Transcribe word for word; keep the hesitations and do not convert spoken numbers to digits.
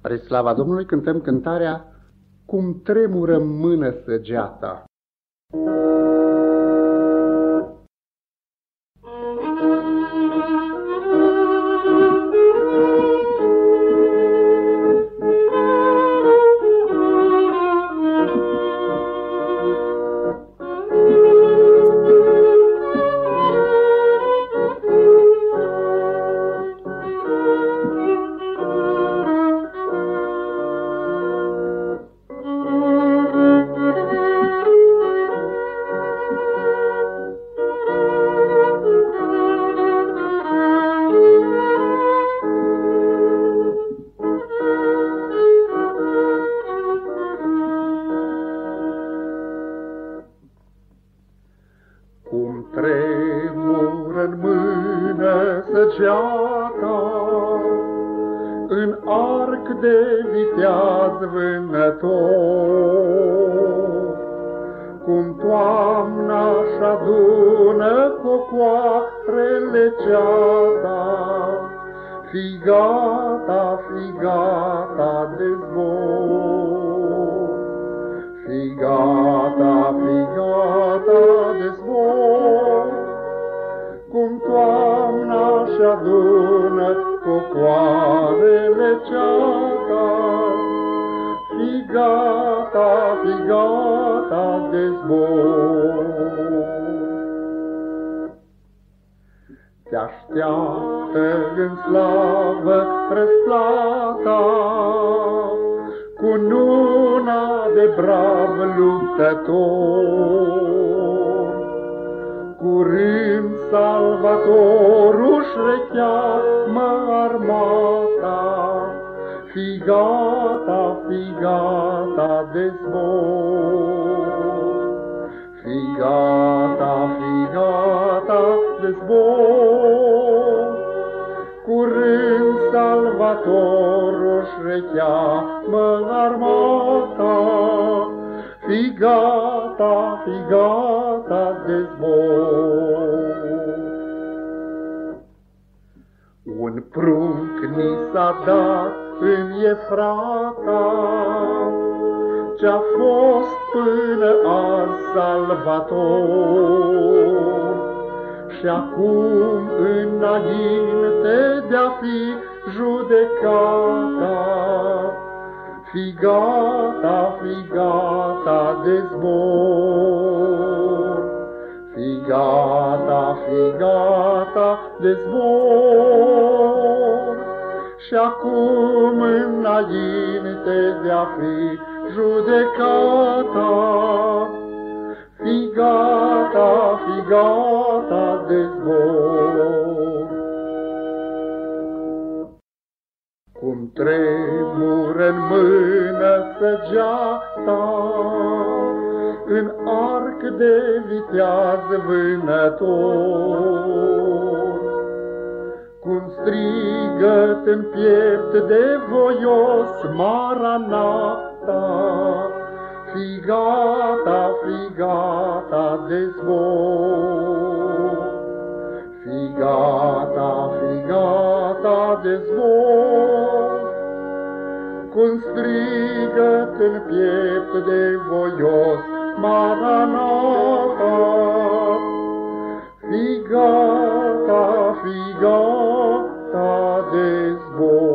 Spre slava Domnului cântăm cântarea Cum tremură în mână săgeata. Cum tremură-n mână săgeata, în arc de viteaz vânător, cum toamna-și adună cocoarele ceata, fii gata, fii gata de zbor. Fii gata, fii gata de zbor, cum toamna-și adună cocoarele ceata. Fii gata, fii gata de zbor. Te așteaptă în slavă răsplata, cu nuna de brav luptător. Curând Salvatorul-și recheamă armata, fii gata, fii gata de zbor. Fii gata, fii gata de zbor, curând Salvatorul-și recheamă armata, fii gata, fii gata de zbor. Un prunc ni s-a dat în Efrata, ce-a fost până azi Salvator, și acum înainte de-a fi judecata, fii gata, fii gata de zbor. Fii gata, fii gata de zbor, și acum înainte de-a fi judecata, fii gata, fii gata de zbor. Cum tremură-n mână săgeata, în arc de viteaz vânător, cum strigăt în piept de voios Maranata, fii gata, fii gata de zbor. Fii gata, fii gata de zbor, cum strigăt în piept de voios Maranata, fii gata, fii gata de zbor.